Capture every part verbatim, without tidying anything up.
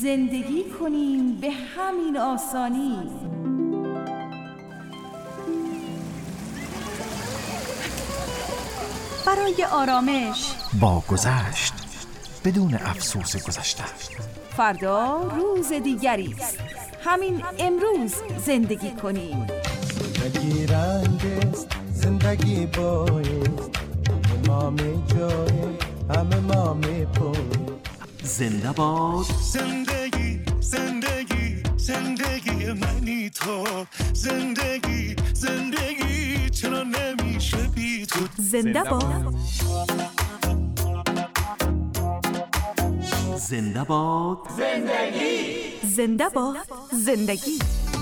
زندگی کنیم به همین آسانی. برای آرامش با گذشت بدون افسوس گذشته. فردا روز دیگری است. همین امروز زندگی کنیم. زندگی رنگ است، زندگی بایست، ما می جای همه ما می پوی. زنده باد زندگی، زندگی، زندگی منی تو. زندگی، زندگی چرا نمیشه بی تو. زنده باد زنده باد زندگی. زنده باد زندگی.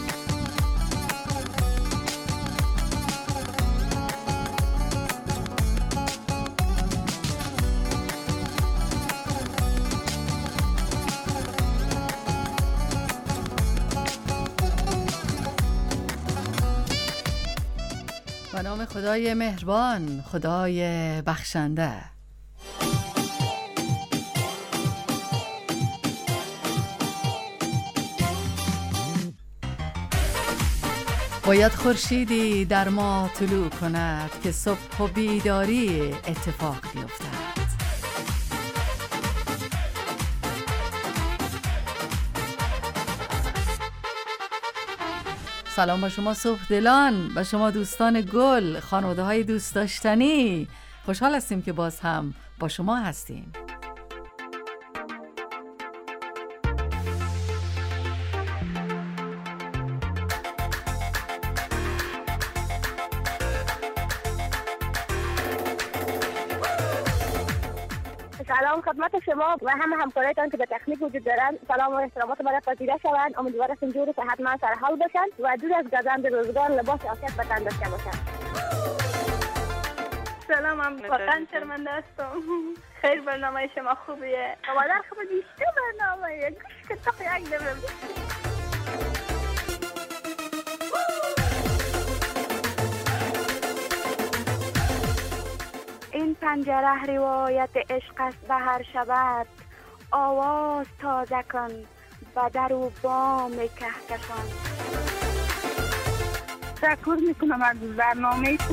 به نام خدای مهربان، خدای بخشنده. باید خورشیدی در ما طلوع کند که صبح و بیداری اتفاق بیفتد. سلام با شما صبح دلان، با شما دوستان گل، خانواده های دوست داشتنی. خوشحال هستیم که باز هم با شما هستیم. سلام خدمت شما و همه همکارایتان که به تکنیک وجود دارند. سلام و احترامات مرا پذیرا شوند. امیدوارم اینجور که حتما سر حال باشند و دور از گزند روزگار لباس عافیت به تن داشته باشند. سلام، من واقعا شرمنده هستم. خیر برنامه شما خوبیه. مادر خوب بیشتر برنامه گوش که تو یک دفعه این پنجره روایت عشق است به هر شبت. آواز تازه کن به در و بام کهکشان. تشکر میکنم از برنامه تو.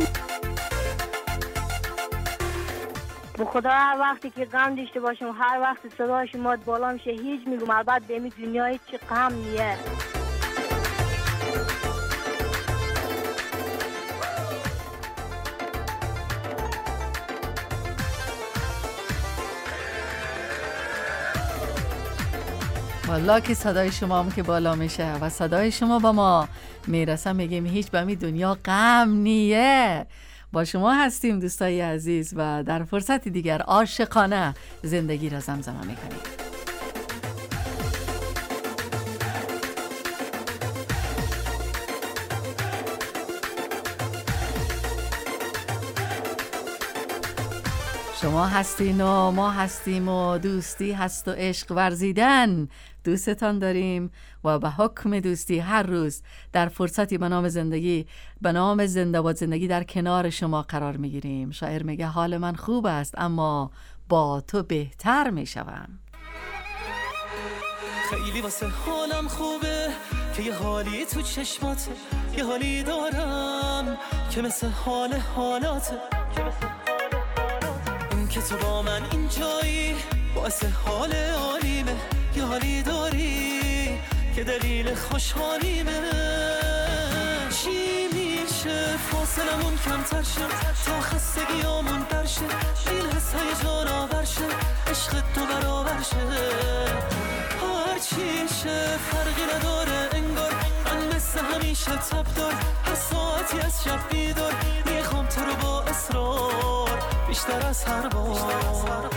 به خدا هر وقتی که غم داشته باشم، هر وقت صدای شما بالا میشه، هیچ میگم البته به این دنیا هیچ غم نیست. والا که صدای شما هم که بالا میشه و صدای شما با ما میرسه، میگیم هیچ به می دنیا غم نیه. با شما هستیم دوستای عزیز و در فرصت دیگر عاشقانه زندگی را زمزمه میکنیم. شما هستین و ما هستیم و دوستی هست و عشق ورزیدن. دوستتان داریم و به حکم دوستی هر روز در فرصتی به نام زندگی، به نام زنده باد زندگی در کنار شما قرار میگیریم. شاعر میگه حال من خوب است اما با تو بهتر میشوم. خیلی واسه حالم خوبه که یه حالی تو چشماته، یه حالی دارم که مثل حال حالاته. که تو با من اینجایی باعث حال عالیمه، یه حالی داری که دلیل خوشحالیمه. چی میشه فاصلمون کمتر شه تا خستگیامون برشه، این حس هیجان آور شه، عشق تو برابر شه. هر چی شه فرقی نداره انگار من مثل همیشه تب دار، هر ساعتی از شب بیدار میخوام تو رو با اصرار بیشتر از هر بار.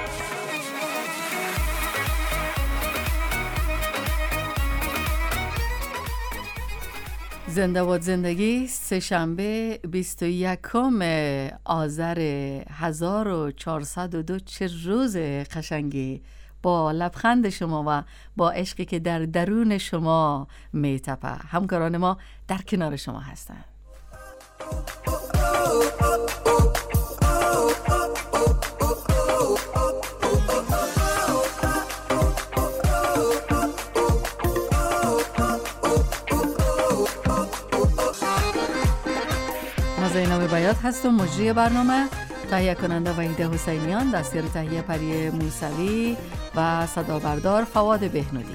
زنده باد زندگی سه شنبه بیست و یکم آذر هزار و چهارصد و دو. چه روز قشنگی، با لبخند شما و با عشقی که در درون شما میتپه. همکاران ما در کنار شما هستند. زینب بیات هستم، مجری برنامه. تهیه کننده وحیده حسینیان، دستیار تهیه پری موسوی و صدا بردار فواد بهنودی.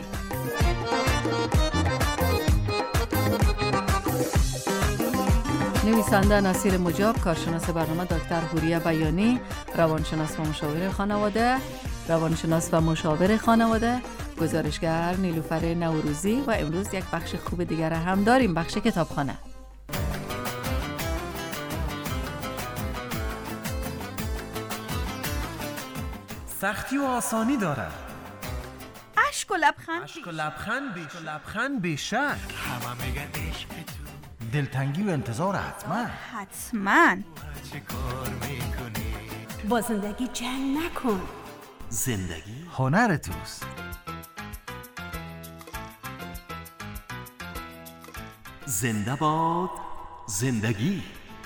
نویسنده نصیر مجاب، کارشناس برنامه دکتر حوریه بیانی، روانشناس و مشاور خانواده روانشناس و مشاور خانواده گزارشگر نیلوفر نوروزی. و امروز یک بخش خوب دیگر هم داریم، بخش کتابخانه. سختی و آسانی داره. اشک و لبخند اشک و لبخند بیش و لبخند بیشک. همه میگن عشق تو دلتنگی و انتظار حتما. حتما. چه کار میکنی؟ با زندگی جنگ نکن. زندگی هنر توست. زنده باد زندگی.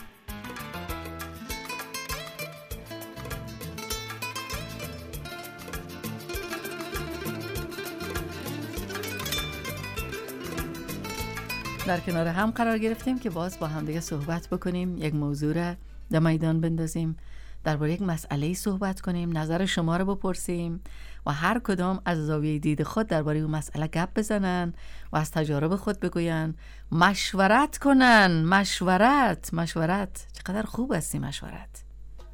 در کنار هم قرار گرفتیم که باز با هم دیگه صحبت بکنیم، یک موضوع را در میدان بندازیم، درباره یک مسئله صحبت کنیم، نظر شما رو بپرسیم و هر کدام از زاویه دید خود درباره اون مسئله گپ بزنن و از تجارب خود بگوین، مشورت کنن. مشورت مشورت چقدر خوب هستی مشورت.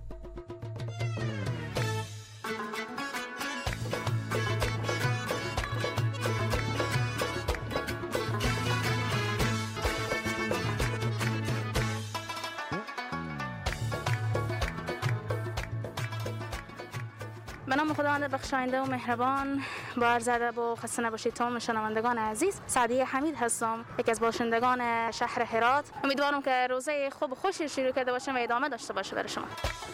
به نام خداوند بخشاینده و مهربان. با عرض ادب و خسته نباشید تمام شنوندگان عزیز. سعدیه حمید هستم، یکی از باشندگان شهر هرات. امیدوارم که روزه خوب و خوشی شروع کرده باشیم و ادامه داشته باشه برای شما.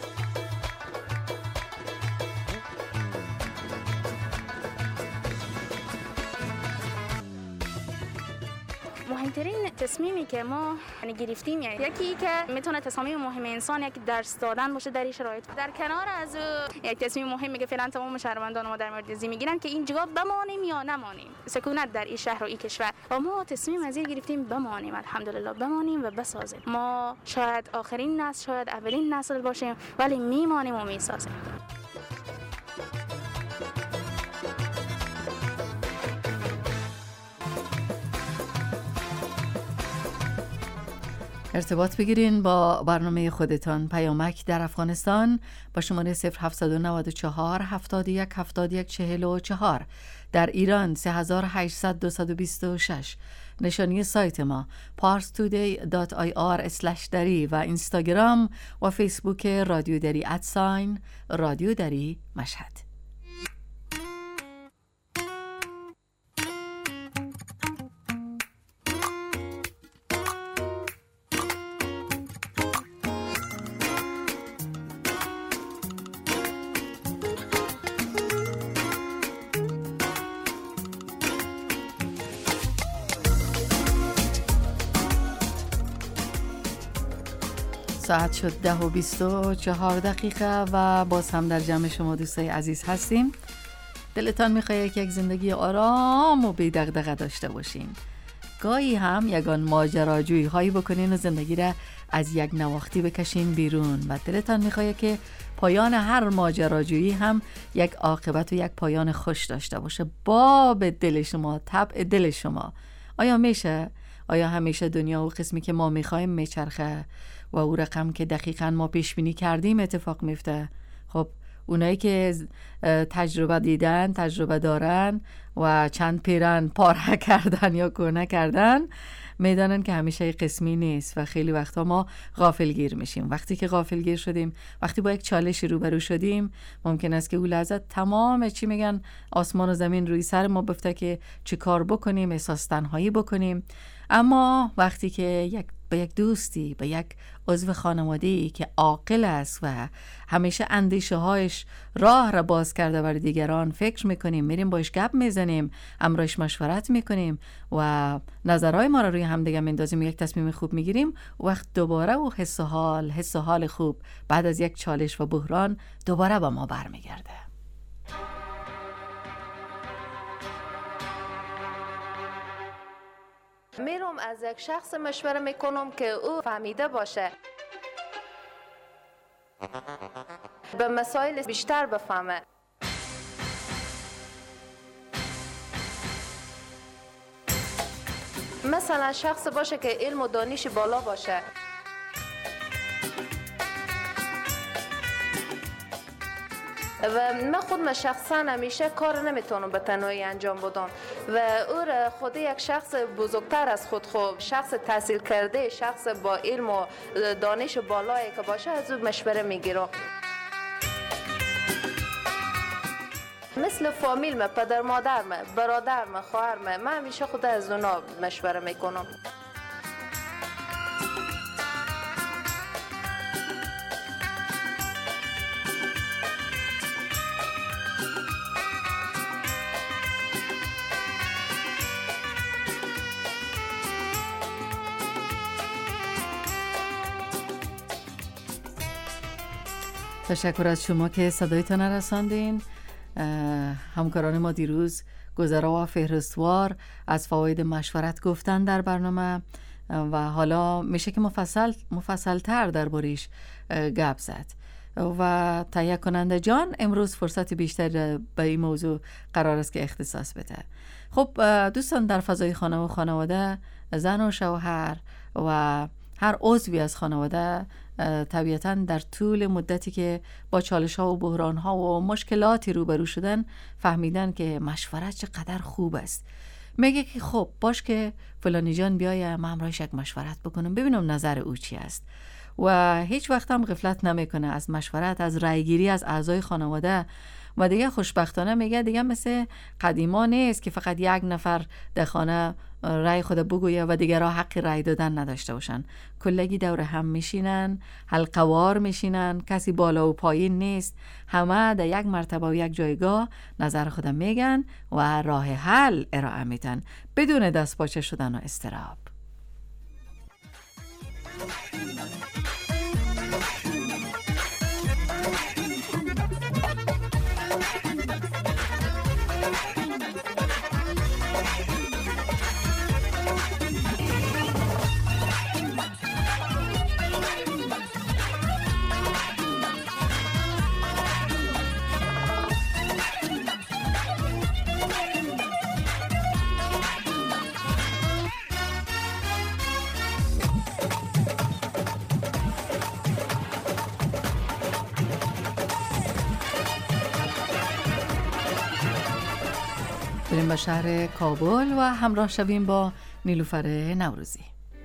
مهمترین تصمیمی که ما یعنی گرفتیم، یعنی یکی که میتونه تصمیم مهم انسان یک درس دادن باشه در این شرایط. در کنار از یک تصمیم مهمی که فعلا تمام شهروندان ما در مورد ازی میگیرن که اینجا بمانیم یا نمانیم، سکونت در این شهر و این کشور. و ما تصمیم از این گرفتیم بمانیم، الحمدلله بمانیم و بسازیم. ما شاید آخرین نسل، شاید اولین نسل باشیم، ولی میمانیم و میسازیم. ارتباط بگیرین با برنامه خودتان. پیامک در افغانستان با شماره صفر هفت نه چهار هفتاد و یک هفتاد و یک چهل و چهار. در ایران سه هزار و هشتصد دویست و بیست و شش. نشانی سایت ما پارس تودی دات آی آر اسلش دری و اینستاگرام و فیسبوک رادیو دری ادساین رادیو دری مشهد. ساعت شد ده و بیست و چهار دقیقه و باز هم در جمع شما دوستای عزیز هستیم. دلتان میخواد که یک زندگی آرام و بی دغدغه داشته باشین. گاهی هم یگان ماجراجویی هایی بکنین و زندگی را از یک نواختی بکشین بیرون و دلتان میخواد که پایان هر ماجراجویی هم یک عاقبت و یک پایان خوش داشته باشه. باب دل شما، طبع دل شما. آیا میشه؟ آیا همیشه دنیا و قسمی که ما میخوایم میچرخه و او رقم که دقیقاً ما پیش بینی کردیم اتفاق میفته؟ خب اونایی که تجربه دیدن، تجربه دارن و چند پیرن پاره کردن یا کونه کردن میدانن که همیشه قسمی نیست و خیلی وقتا ما غافلگیر میشیم. وقتی که غافلگیر شدیم، وقتی با یک چالش روبرو شدیم، ممکن است که اون لحظه تمام چی میگن آسمان و زمین روی سر ما بفته که چی کار بکنیم، احساس تنهایی بکنیم. اما وقتی که یک به یک دوستی، به یک عضو خانواده‌ای که عاقل است و همیشه اندیشه هایش راه را باز کرده برای دیگران فکر میکنیم، میریم باش گپ میزنیم، امرش مشورت میکنیم و نظرهای ما را روی هم دیگه میندازیم، یک تصمیم خوب میگیریم، وقت دوباره و حس و حال حس و حال خوب بعد از یک چالش و بحران دوباره با ما برمیگرده. میرم از یک شخص مشوره میکنم که او فهمیده باشه. به مسائل بیشتر بفهمه. مثلا شخص باشه که علم و دانش بالا باشه، و من خود من شخصا همیشه کار نمیتونم به تنهایی انجام بدم و او را خود یک شخص بزرگتر از خود، خوب شخص تحصیل کرده، شخص با علم و دانش بالایی که باشه، از او مشوره میگیرم. مثل فامیل من، پدر مادر من، برادر من، خواهر من، من همیشه خود از اونا مشوره میکنم. تشکر از شما که صدایتان رساندین. همکاران ما دیروز گذرا و فهرستوار از فواید مشورت گفتن در برنامه و حالا میشه که مفصل مفصل تر دربارش گپ زد. و تهیه کننده جان امروز فرصت بیشتر به این موضوع قرار است که اختصاص بده. خب دوستان، در فضای خانه و خانواده، زن و شوهر و هر عضوی از خانواده طبیعتاً در طول مدتی که با چالش ها و بحران ها و مشکلاتی روبرو شدن فهمیدن که مشورت چقدر خوب است. میگه که خب باش که فلانی جان بیایه من همراهش یک مشورت بکنم ببینم نظر او چی است، و هیچ وقت هم غفلت نمیکنه از مشورت، از رأیگیری از اعضای خانواده. و دیگه خوشبختانه میگه دیگه مثل قدیما نیست که فقط یک نفر در خانه رأی خود بگویه و دیگرها حق رأی دادن نداشته باشن. کلگی دور هم میشینن، حلقه‌وار میشینن، کسی بالا و پایین نیست، همه در یک مرتبه و یک جایگاه نظر خود میگن و راه حل ارائه میدن بدون دست پاچه شدن و اضطراب. بریم به شهر کابل و همراه شویم با نیلوفر نوروزی.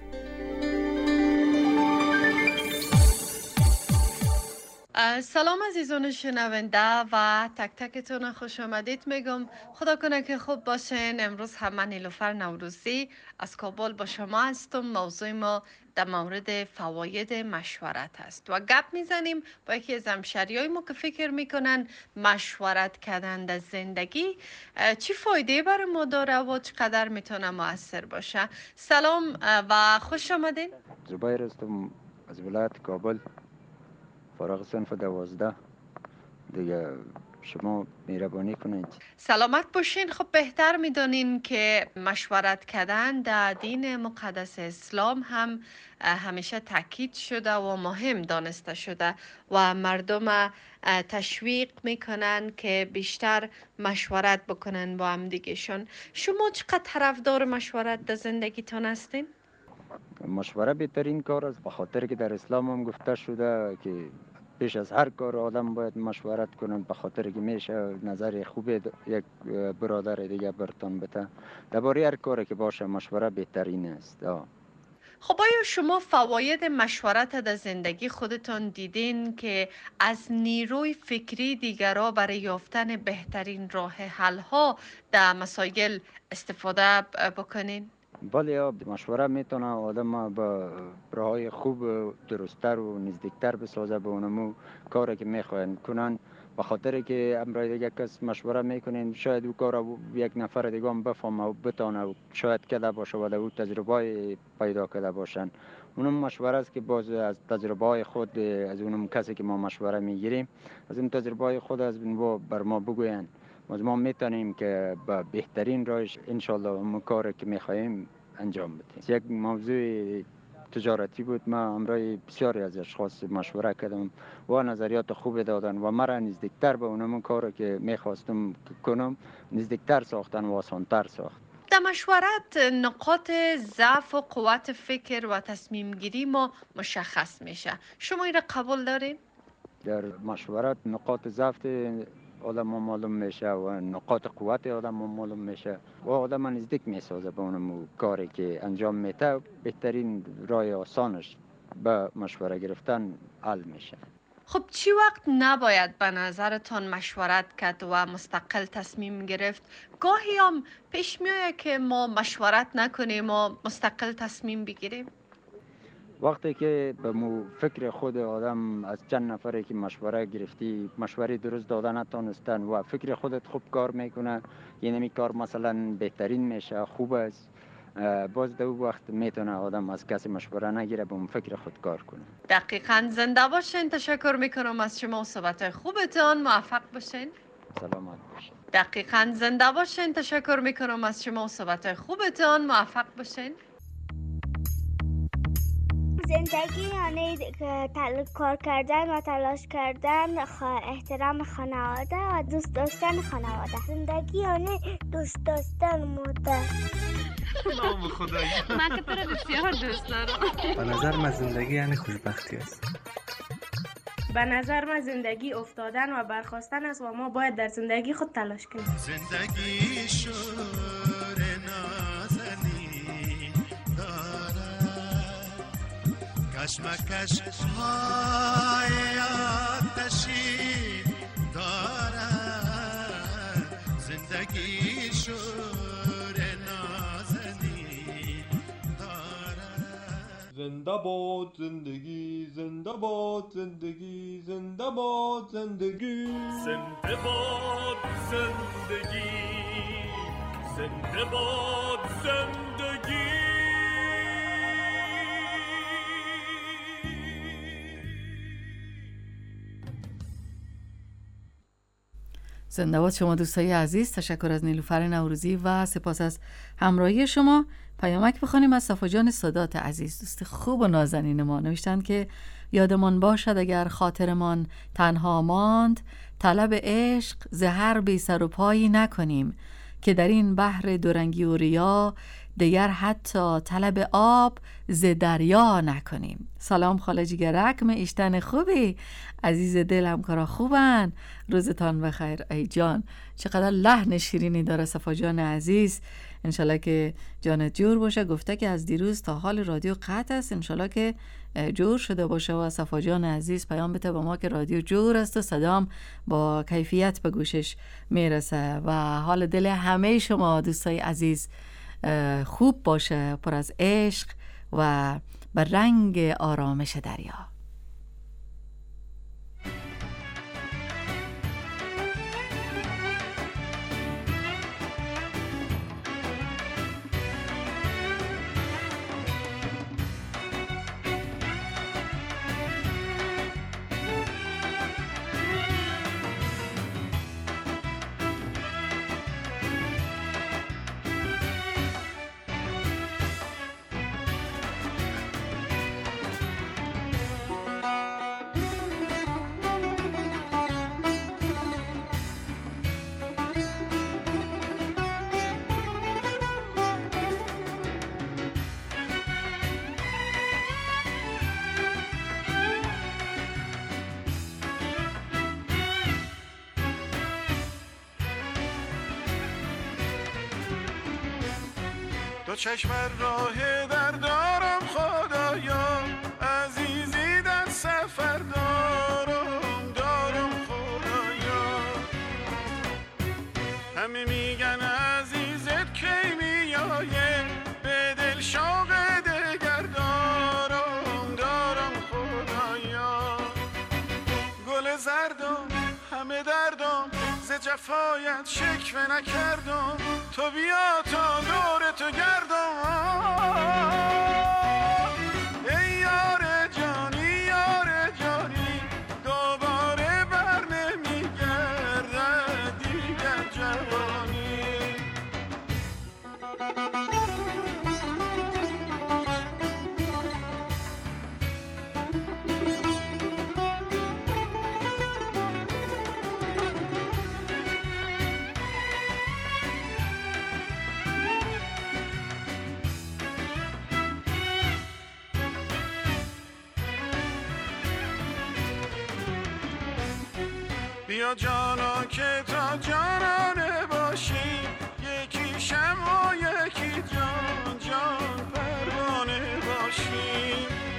سلام عزیزان شنونده و تک تکتون خوش آمدید میگم. خدا کنه که خوب باشین. امروز هم من نیلوفر نوروزی از کابل با شما هستم. موضوع ما در مورد فواید مشورت است و گپ میزنیم با یکی از همشریای ما که فکر میکنن مشورت کردن در زندگی چی فایده برای ما داره و چقدر میتونه مؤثر باشه. سلام و خوش آمدین. زبیر هستم از ولایت کابل، فارغ صنف دوازده. دیگه شما مهربانی کنید. سلامت باشین. خب بهتر میدونین که مشورت کردن در دین مقدس اسلام هم همیشه تاکید شده و مهم دانسته شده و مردم تشویق میکنن که بیشتر مشورت بکنن با هم دیگهشون. شما چقدر طرفدار مشورت در زندگیتون هستین؟ مشوره بهترین کار است، به خاطر که در اسلام هم گفته شده که پیش از هر کار آدم باید مشورت کنند، به خاطر که میشه نظر خوب یک برادر دیگه برتان بده. درباره هر کاری که باشه مشوره بهترین است. آه. خب آیا شما فواید مشورت در زندگی خودتان دیدین که از نیروی فکری دیگرها برای یافتن بهترین راه حل ها در مسائل استفاده بکنین؟ بله، مشوره میتونه آدم با راههای خوب درستتر و نزدیکتر بسازه به اونمو کاری که میخواین کنن. به خاطر که امروز یک کس مشوره میکنین شاید او کار یک نفر دیگه هم بفهمه و بتونه و شاید کده باشه و او تجربه پیدا کرده باشن. اونم مشوره است که باز از تجربه خود از اونم کسی که ما مشوره میگیریم از اون تجربه خود از اون بر ما بگوین. ما میتونیم که با بهترین راهش انشالله اون کاری که میخواهیم انجام بدیم. یک موضوع تجارتی بود. من همراه بسیاری از اشخاص مشوره کردم و نظریات خوب دادن و مرا نزدیکتر به اونمون کاری که میخواستم کنم نزدیکتر ساختن و آسانتر ساخت. در مشورت نقاط ضعف و قوت فکر و تصمیم گیری ما مشخص میشه. شما این را قبول دارین؟ در مشورت نقاط ضعف آدم معلوم میشه و نقاط قوت آدم معلوم میشه و آدم نزدیک میسازه به اونم کاری که انجام میده. بهترین راه آسانش به مشوره گرفتن حل میشه. خب چی وقت نباید به نظرتان مشورت کرد و مستقل تصمیم گرفت؟ گاهی هم پیش میاد که ما مشورت نکنیم و مستقل تصمیم بگیریم. وقتی که به مو فکر خود آدم از چند نفره که مشوره گرفتی مشوره درست دادن نتونستن و فکر خودت خوب کار میکنه، یعنی می کار مثلا بهترین میشه، خوب است، باز دو وقت میتونه آدم از کسی مشوره نگیره، به اون فکر خود کار کنه. دقیقاً. زنده باشین. تشکر میکنم از شما و صحبت خوبتان. موفق باشین. سلامت باشین. دقیقاً. زنده باشین. تشکر میکنم از شما و صحبت خوبتان. موفق باشین. زندگی یعنی تل... کار کردن و تلاش کردن، خ... احترام خانواده و دوست داشتن خانواده. زندگی یعنی دوست داشتن مادر. نام خدایی. من که تو رو بسیار دوست دارم. به نظر من زندگی یعنی خوشبختی است. به نظر من زندگی افتادن و برخاستن است و ما باید در زندگی خود تلاش کنیم. زندگی شور نازنی دارد، کشمکش های آتشی دارد. زندگی شور نازنی دارد. زنده باد زندگی، زنده باد زندگی، زنده باد زندگی، زنده باد زندگی، زنده باد زندگی. زنده باد شما دوستای عزیز. تشکر از نیلوفر نوروزی و سپاس از همراهی شما. پیامک بخونیم از صفا جان سادات عزیز، دوست خوب و نازنین ما. نوشتن که یادمان باشد اگر خاطرمان تنها ماند، طلب عشق زهر بی سر و پایی نکنیم، که در این بحر دورنگی و ریا دیگر حتی طلب آب ز دریا نکنیم. سلام خاله جیگرک، ایشتن خوبی عزیز دل، همکارا خوبن، روزتان بخیر. ای جان چقدر لحن شیرینی داره صفا جان عزیز. انشالله که جانت جور باشه. گفته که از دیروز تا حال رادیو قطع است، انشالله که جور شده باشه و صفا جان عزیز پیام بده به ما که رادیو جور است و صدام با کیفیت به گوشش میرسه و حال دل همه شما دوستای عزیز خوب باشه، پر از عشق و به رنگ آرامش دریا. دو چشم راه در دارم خدایا، عزیزی در سفر دارم دارم خدایا. همه میگن عزیزت کی میایه، به دل شوق دگر دارم دارم خدایا. گل زردم همه دردم ز جفایت شکوه نکردم، تو بیا تا دور تو گردم. ای یار جانی یار جانی، دوباره بر نمیگردد دیگر جوانی. بیا جانا که تا جانانه باشی، یکی شمع و یکی جان جان پروانه باشی.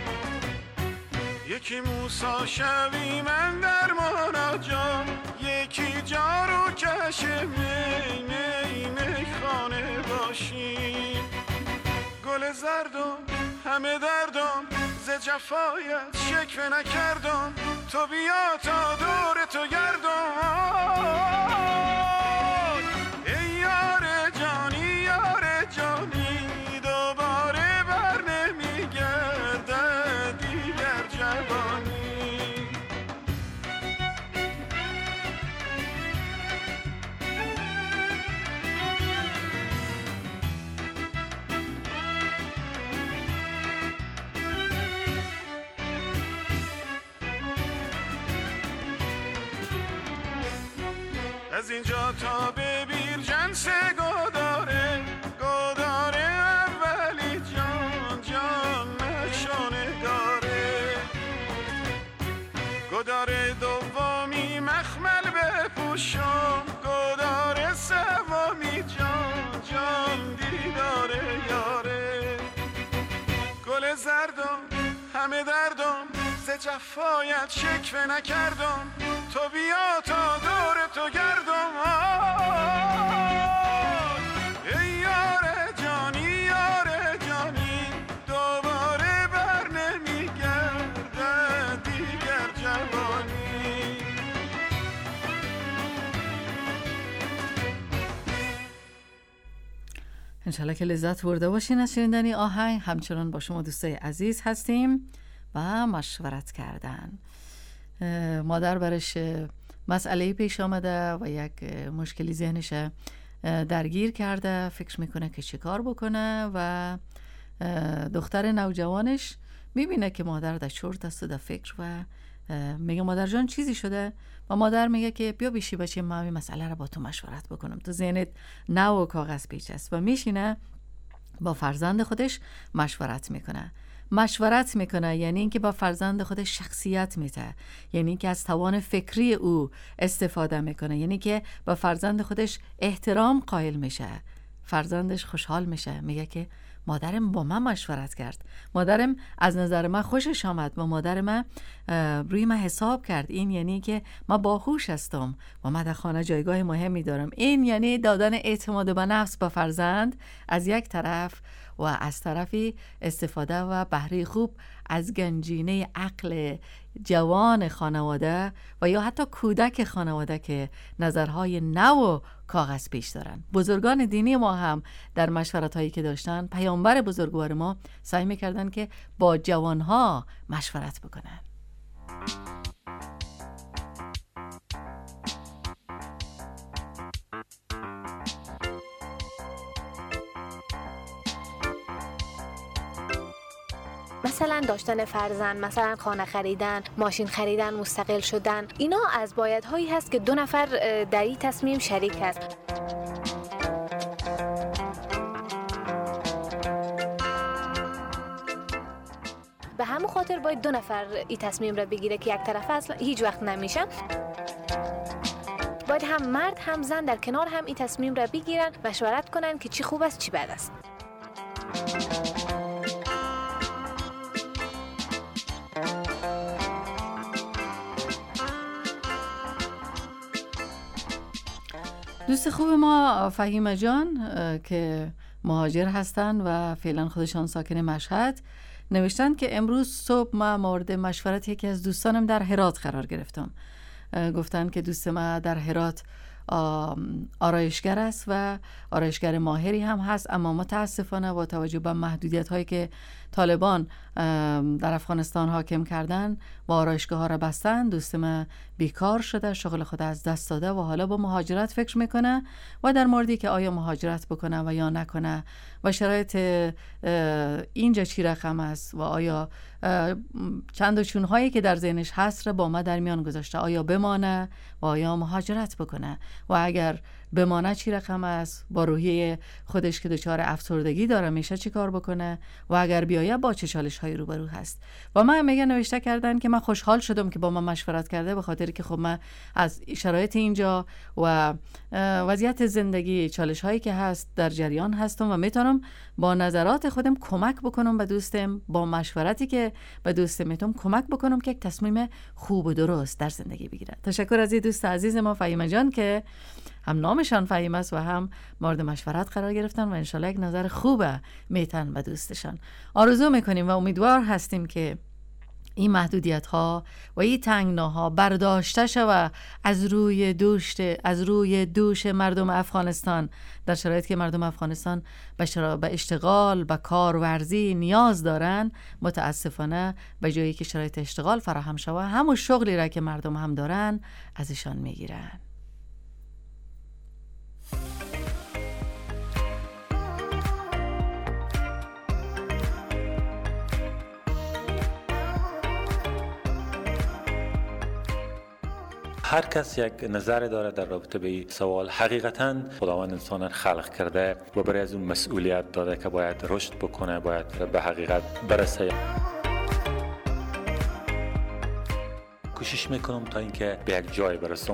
یکی موسی شوی من در مناجات، یکی جارو کش می می می خانه باشی. گل زردم همه دردم ز جفایت شکوه نکردم، تو بیا تا دور تو گردم. ای یار جانی یار جانی، دوباره بر نمیگرده دیگر جوانی. از اینجا تا به بیرجنس گداره، گداره اولی جان جان نشانگاره. گداره دومی مخمل بپوشم، گداره سومی جان جان دیداره یاره. گل زردم همه دردم ز جفایت شکوه نکردم، تو بیا تا دور تو گردم. ای یار جانی یار جانی، دوباره بر نمیگرده دیگر جوانی. انشالله که لذت برده باشین از شنیدن آهنگ. همچنان با شما دوستای عزیز هستیم و مشورت کردن. مادر برش مسئله پیش آمده و یک مشکلی ذهنش درگیر کرده، فکر میکنه که چه کار بکنه و دختر نوجوانش میبینه که مادر در چرت است و در فکر و میگه مادر جان چیزی شده؟ و مادر میگه که بیا بیشی بچه، من این مسئله رو با تو مشورت بکنم، تو ذهنت نو و کاغذ پیچ است. و میشینه با فرزند خودش مشورت میکنه. مشورت میکنه یعنی اینکه با فرزند خودش شخصیت میده، یعنی که از توان فکری او استفاده میکنه، یعنی که با فرزند خودش احترام قائل میشه. فرزندش خوشحال میشه، میگه که مادرم با من مشورت کرد، مادرم از نظر من خوشش آمد و مادر من روی من حساب کرد. این یعنی که من باهوش هستم و من در خانه جایگاه مهمی دارم. این یعنی دادن اعتماد به نفس به فرزند از یک طرف و از طرفی استفاده و بهره خوب از گنجینه عقل جوان خانواده و یا حتی کودک خانواده که نظرهای نو و کاغذ پیش دارن. بزرگان دینی ما هم در مشورت هایی که داشتن، پیامبر بزرگوار ما سعی میکردن که با جوانها مشورت بکنن. مثلا داشتن فرزند، مثلا خانه خریدن، ماشین خریدن، مستقل شدن، اینا از بایدهایی هست که دو نفر در این تصمیم شریک هست. به همون خاطر باید دو نفر این تصمیم را بگیره که یک طرف اصلا هیچ وقت نمیشه. باید هم مرد هم زن در کنار هم این تصمیم را بگیرن، مشورت کنن که چی خوب است چی بد است. دوست خوب ما فهیمه جان که مهاجر هستن و فعلا خودشان ساکن مشهد نوشتن که امروز صبح ما مورد مشورت یکی از دوستانم در هرات قرار گرفتم. گفتن که دوست ما در هرات آرایشگر است و آرایشگر ماهری هم هست، اما متاسفانه با توجه به محدودیت هایی که طالبان در افغانستان حاکم کردن و آرایشگاه ها را بستن، دوست ما بیکار شده، شغل خود از دست داده و حالا با مهاجرت فکر میکنه و در موردی که آیا مهاجرت بکنه و یا نکنه و شرایط اینجا چی رقم است و آیا چند و چون هایی که در ذهنش هست را با ما در میان گذاشته، آیا بمانه و آیا مهاجرت بکنه و اگر بمانه چی رقم است، با روحیه خودش که دچار افسردگی داره میشه چی کار بکنه و اگر بیایه با چه چالش های روبرو هست. و من میگه نوشته کردن که من خوشحال شدم که با من مشورت کرده، به خاطر که خب من از شرایط اینجا و وضعیت زندگی چالش هایی که هست در جریان هستم و میتونم با نظرات خودم کمک بکنم به دوستم، با مشورتی که به دوستم میتونم کمک بکنم که یک تصمیم خوب و درست در زندگی بگیره. تشکر از این دوست عزیز ما فهیمه جان که هم نامشان فهیم است و هم مورد مشورت قرار گرفتن و انشالله یک نظر خوبه میتن به دوستشان. آرزو میکنیم و امیدوار هستیم که این محدودیت ها و این تنگناها برداشته شود از روی دوش از روی دوش مردم افغانستان، در شرایطی که مردم افغانستان به شرا... به اشتغال، به کارورزی نیاز دارن. متاسفانه به جایی که شرایط اشتغال فراهم شود، همون شغلی را که مردم هم دارن ازشان میگیرن. هر کس یک نظر داره در رابطه به این سوال. حقیقتاً خداوند انسان خلق کرده و برای از اون مسئولیت داده که باید رشد بکنه، باید به حقیقت برسه. کوشش میکنم تا اینکه به یک جای برسم.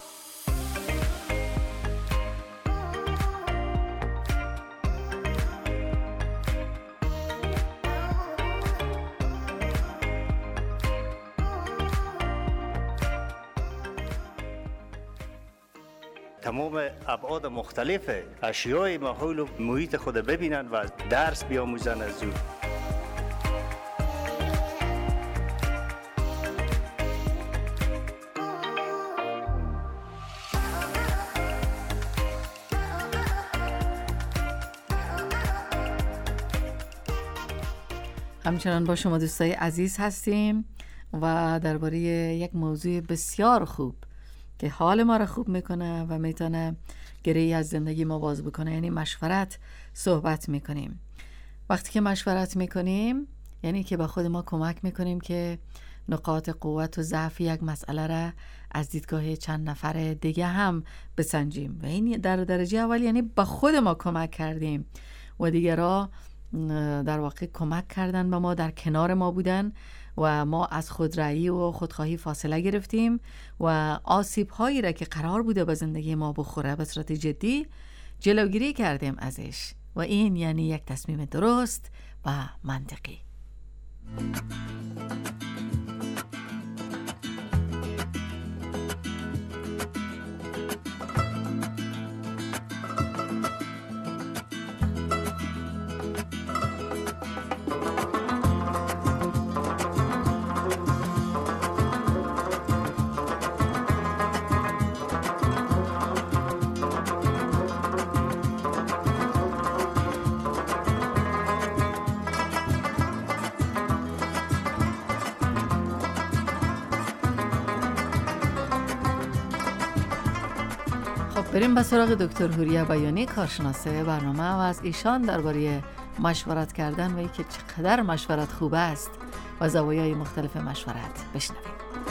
تمام ابعاد مختلف اشیای ماحول و محیط خود ببینن و درس بیاموزن از او. همچنان با شما دوستای عزیز هستیم و درباره یک موضوع بسیار خوب که حال ما را خوب میکنه و میتونه گره‌ای از زندگی ما باز بکنه، یعنی مشورت صحبت میکنیم. وقتی که مشورت میکنیم یعنی که به خود ما کمک میکنیم که نقاط قوت و ضعف یک مسئله را از دیدگاه چند نفر دیگه هم بسنجیم و این در درجه اول یعنی به خود ما کمک کردیم و دیگرها در واقع کمک کردن به ما، در کنار ما بودن و ما از خودرأیی و خودخواهی فاصله گرفتیم و آسیب هایی را که قرار بوده به زندگی ما بخوره به صورت جدی جلوگیری کردیم ازش و این یعنی یک تصمیم درست و منطقی. بریم به سراغ دکتر حوریه بیانی، کارشناسه برنامه و از ایشان درباره مشورت کردن و اینکه چقدر مشورت خوب است و زوایای مختلف مشورت بشنویم.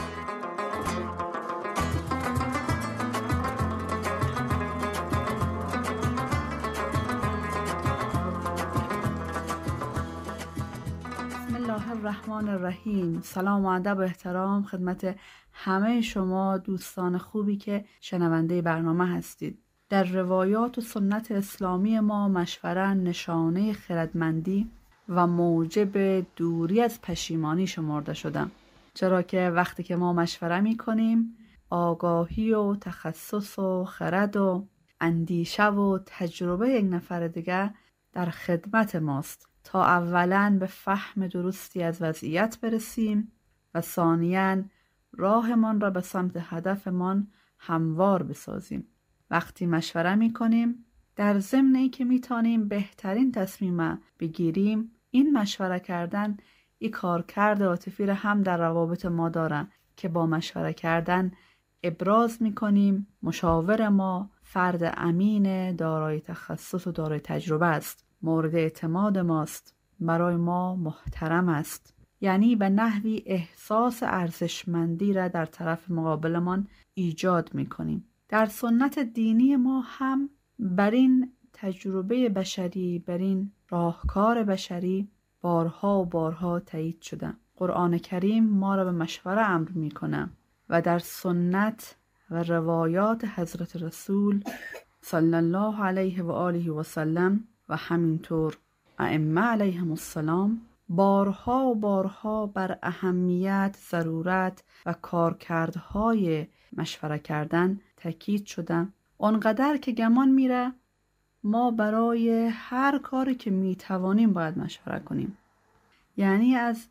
بسم الله الرحمن الرحیم. سلام و ادب و احترام خدمت همه شما دوستان خوبی که شنونده برنامه هستید. در روایات و سنت اسلامی ما مشوره نشانه خردمندی و موجب دوری از پشیمانی شمرده شده، چرا که وقتی که ما مشوره می کنیم آگاهی و تخصص و خرد و اندیشه و تجربه یک نفر دیگه در خدمت ماست تا اولاً به فهم درستی از وضعیت برسیم و ثانیاً راهمان را به سمت هدفمان هموار بسازیم. وقتی مشوره می کنیم در ضمن ای که می تانیم بهترین تصمیم بگیریم، این مشوره کردن ای کارکرد عاطفی را هم در روابط ما داره که با مشوره کردن ابراز می کنیم مشاور ما فرد امین دارای تخصص و دارای تجربه است، مورد اعتماد ماست، برای ما محترم است، یعنی به نحوی احساس ارزشمندی را در طرف مقابلمان ایجاد می کنیم. در سنت دینی ما هم بر این تجربه بشری، بر این راهکار بشری بارها و بارها تایید شده. قرآن کریم ما را به مشوره امر میکنه و در سنت و روایات حضرت رسول صلی الله علیه و آله و سلم و همینطور ائمه علیهم السلام بارها و بارها بر اهمیت، ضرورت و کارکردهای مشوره کردن تاکید شده، آنقدر که گمان میره ما برای هر کاری که میتوانیم باید مشوره کنیم. یعنی از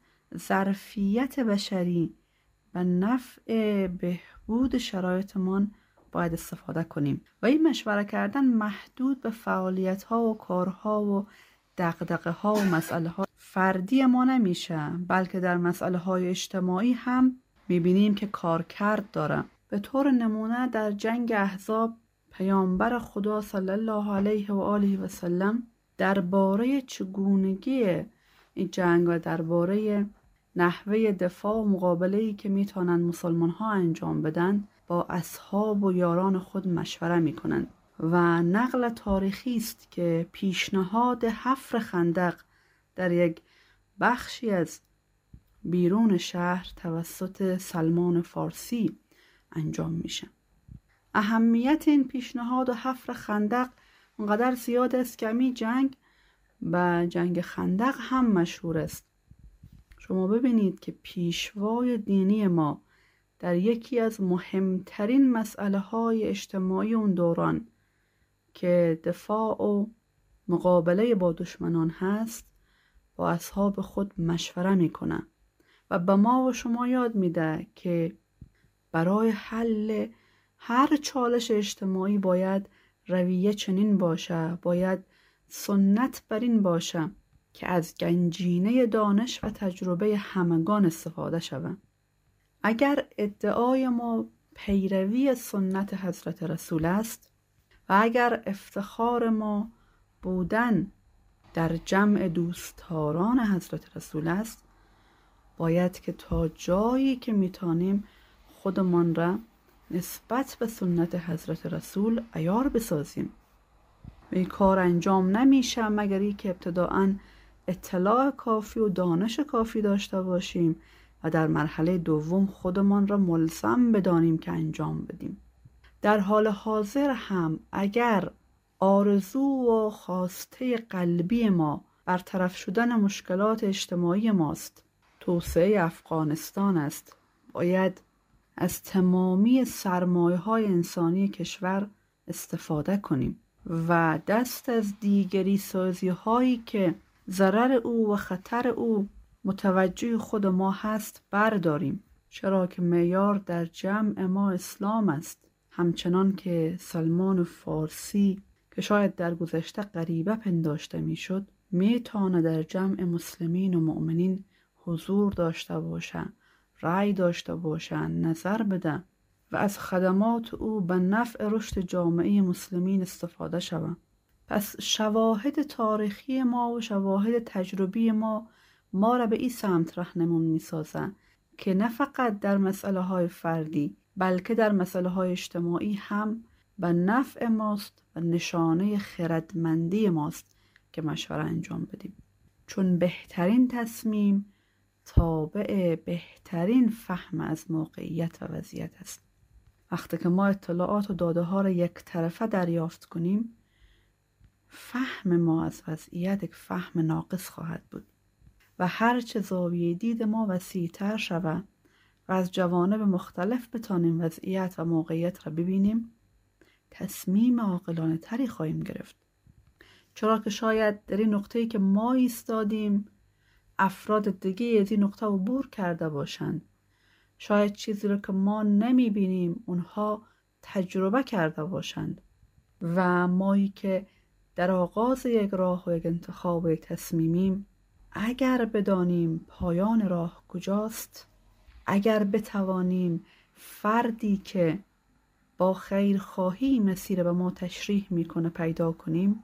ظرفیت بشری و نفع بهبود شرایطمان باید استفاده کنیم و این مشوره کردن محدود به فعالیت ها و کارها و دغدغه ها و مسئله ها فردی ما نمیشه، بلکه در مسئله های اجتماعی هم میبینیم که کارکرد داره. به طور نمونه در جنگ احزاب پیامبر خدا صلی الله علیه و آله و سلم درباره چگونگی این جنگ و درباره نحوه دفاع و مقابله‌ای که میتونن مسلمان ها انجام بدن با اصحاب و یاران خود مشوره میکنن و نقل تاریخی است که پیشنهاد حفر خندق در یک بخشی از بیرون شهر توسط سلمان فارسی انجام میشه. اهمیت این پیشنهاد و حفر خندق اونقدر زیاد است که همین جنگ و جنگ خندق هم مشهور است. شما ببینید که پیشوای دینی ما در یکی از مهمترین مسئله های اجتماعی اون دوران که دفاع و مقابله با دشمنان هست با اصحاب خود مشوره میکنه و به ما و شما یاد میده که برای حل هر چالش اجتماعی باید رویه چنین باشه، باید سنت بر این باشه که از گنجینه دانش و تجربه همگان استفاده شود. اگر ادعای ما پیروی سنت حضرت رسول است و اگر افتخار ما بودن در جمع دوستداران حضرت رسول است، باید که تا جایی که میتونیم خودمان را نسبت به سنت حضرت رسول عیار بسازیم. این کار انجام نمیشه مگر ای که ابتداعاً اطلاع کافی و دانش کافی داشته باشیم و در مرحله دوم خودمان را ملزم بدانیم که انجام بدیم. در حال حاضر هم اگر آرزو و خواسته قلبی ما برطرف شدن مشکلات اجتماعی ماست، توسعه افغانستان است، باید از تمامی سرمایه های انسانی کشور استفاده کنیم و دست از دیگری سازی هایی که ضرر او و خطر او متوجه خود ما هست برداریم، چرا که معیار در جمع ما اسلام است. همچنان که سلمان فارسی که شاید در گذشته غریبه پنداشته میشد میتونه در جمع مسلمین و مؤمنین حضور داشته باشند، رأی داشته باشند، نظر بدن و از خدمات او به نفع رشد جامعه مسلمین استفاده شود. پس شواهد تاریخی ما و شواهد تجربی ما ما را به این سمت راهنمون می‌سازن که نه فقط در مسئله های فردی بلکه در مسئله های اجتماعی هم به نفع ماست و نشانه خردمندی ماست که مشوره انجام بدیم، چون بهترین تصمیم تابع بهترین فهم از موقعیت و وضعیت است. وقتی که ما اطلاعات و داده ها را یک طرفه دریافت کنیم، فهم ما از وضعیت یک فهم ناقص خواهد بود و هرچه زاویه دید ما وسیع‌تر شود و از جوانب مختلف بتانیم وضعیت و موقعیت را ببینیم، تصمیم عاقلانه تری خواهیم گرفت. چرا که شاید در این نقطه‌ای که ما ایستادیم افراد دیگه از این نقطه عبور کرده باشند. شاید چیزی را که ما نمی بینیم اونها تجربه کرده باشند و مایی که در آغاز یک راه و یک انتخاب و یک تصمیمیم، اگر بدانیم پایان راه کجاست، اگر بتوانیم فردی که با خیرخواهی مسیر به ما تشریح میکنه پیدا کنیم،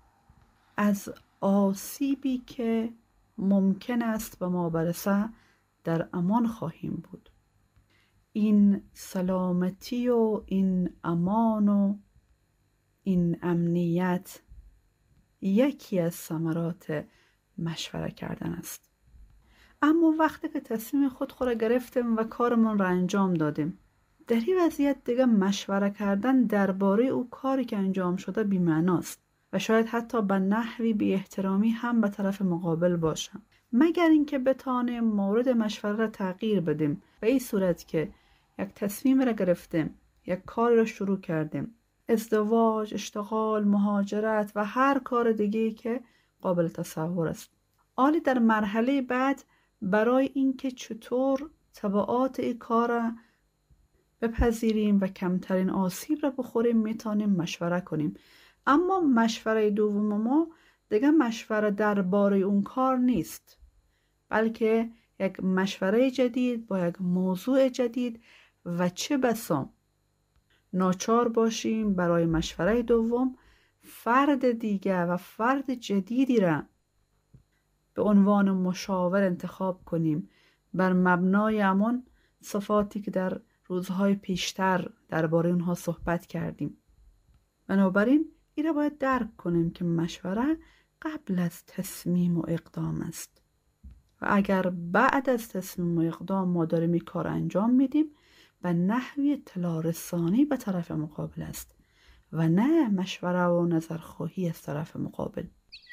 از آسیبی که ممکن است به ما برسه در امان خواهیم بود. این سلامتی و این امان و این امنیت یکی از ثمرات مشوره کردن است. اما وقتی که تصمیم خود خود را گرفتیم و کارمان را انجام دادیم، در این وضعیت دیگه مشوره کردن درباره او کاری که انجام شده بی‌معناست و شاید حتی به نحوی بی احترامی هم به طرف مقابل باشم، مگر اینکه بتانیم مورد مشوره را تغییر بدیم به این صورت که یک تصمیم را گرفتیم، یک کاری را شروع کردیم، ازدواج، اشتغال، مهاجرت و هر کار دیگه‌ای که قابل تصور است. حالی در مرحله بعد برای اینکه چطور تبعات این کار را بپذیریم و کمترین آسیب را بخوریم میتونیم مشوره کنیم. اما مشوره دوم ما دیگه مشوره درباره اون کار نیست، بلکه یک مشوره جدید با یک موضوع جدید و چه بسا ناچار باشیم برای مشوره دوم فرد دیگه و فرد جدیدی را به عنوان مشاور انتخاب کنیم بر مبنای همان صفاتی که در روزهای پیشتر درباره اونها صحبت کردیم. بنابراین این را باید درک کنیم که مشوره قبل از تصمیم و اقدام است و اگر بعد از تصمیم و اقدام ما داریم این کار انجام میدیم به نحوی اطلاع رسانی به طرف مقابل است و نه مشوره و نظرخواهی از طرف مقابل.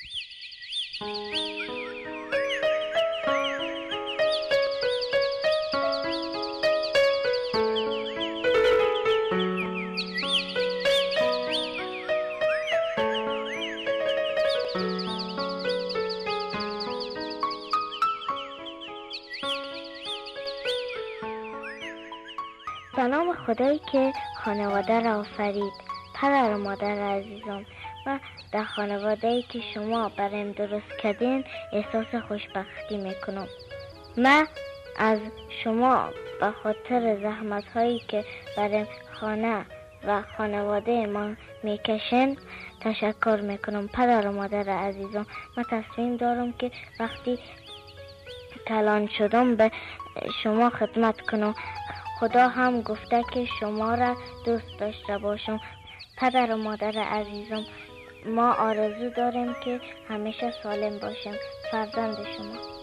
به نام خدایی که خانواده را آفرید. پدر و مادر عزیزم، و در خانواده‌ای که شما برایم درست کردین احساس خوشبختی میکنم. من از شما به خاطر زحمت‌هایی که برای خانه و خانواده ما میکشن تشکر میکنم. پدر و مادر عزیزم، من تصمیم دارم که وقتی کلان شدم به شما خدمت کنم. خدا هم گفته که شما را دوست داشته باشم. پدر و مادر عزیزم، ما آرزو داریم که همیشه سالم باشیم. فرزند شما.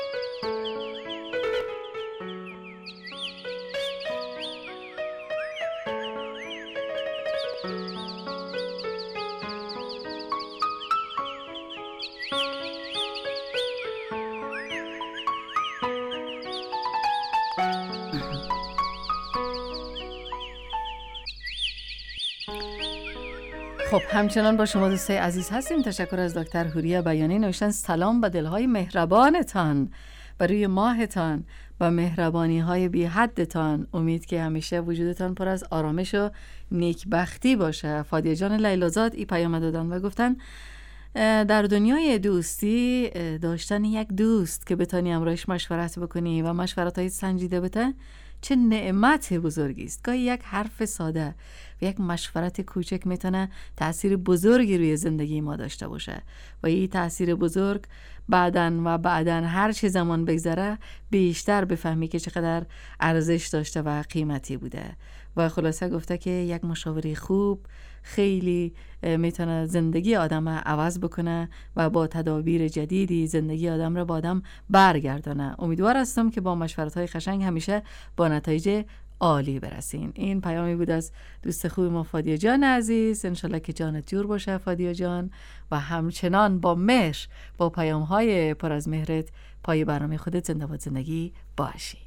خب همچنان با شما دوستای عزیز هستیم. تشکر از دکتر حوریه بیانی. نوشتن سلام به دلهای مهربانتان، برای ماهتان و مهربانی های بی حدتان. امید که همیشه وجودتان پر از آرامش و نیکبختی باشه. فادیه جان لیلازاد ای پیام دادن و گفتن در دنیای دوستی داشتن یک دوست که بتانی امرایش مشورت بکنی و مشورت های سنجیده بته چه نعمت بزرگی است. گاهی یک حرف ساده و یک مشورت کوچک میتونه تأثیر بزرگی روی زندگی ما داشته باشه و این تأثیر بزرگ بعدن و بعدن هر چه زمان بگذره بیشتر بفهمی که چقدر ارزش داشته و قیمتی بوده. و خلاصه گفته که یک مشاوره خوب خیلی میتونه زندگی آدم عوض بکنه و با تدابیر جدیدی زندگی آدم را با آدم برگردانه. امیدوار هستم که با مشورت‌های قشنگ همیشه با نتایج عالی برسین. این پیامی بود از دوست خوب ما فادیه جان عزیز. انشالله که جانت جور باشه فادیه جان و همچنان با مهر با پیام‌های پر از مهرت پای برنامه خودت زنده باد زندگی باشی.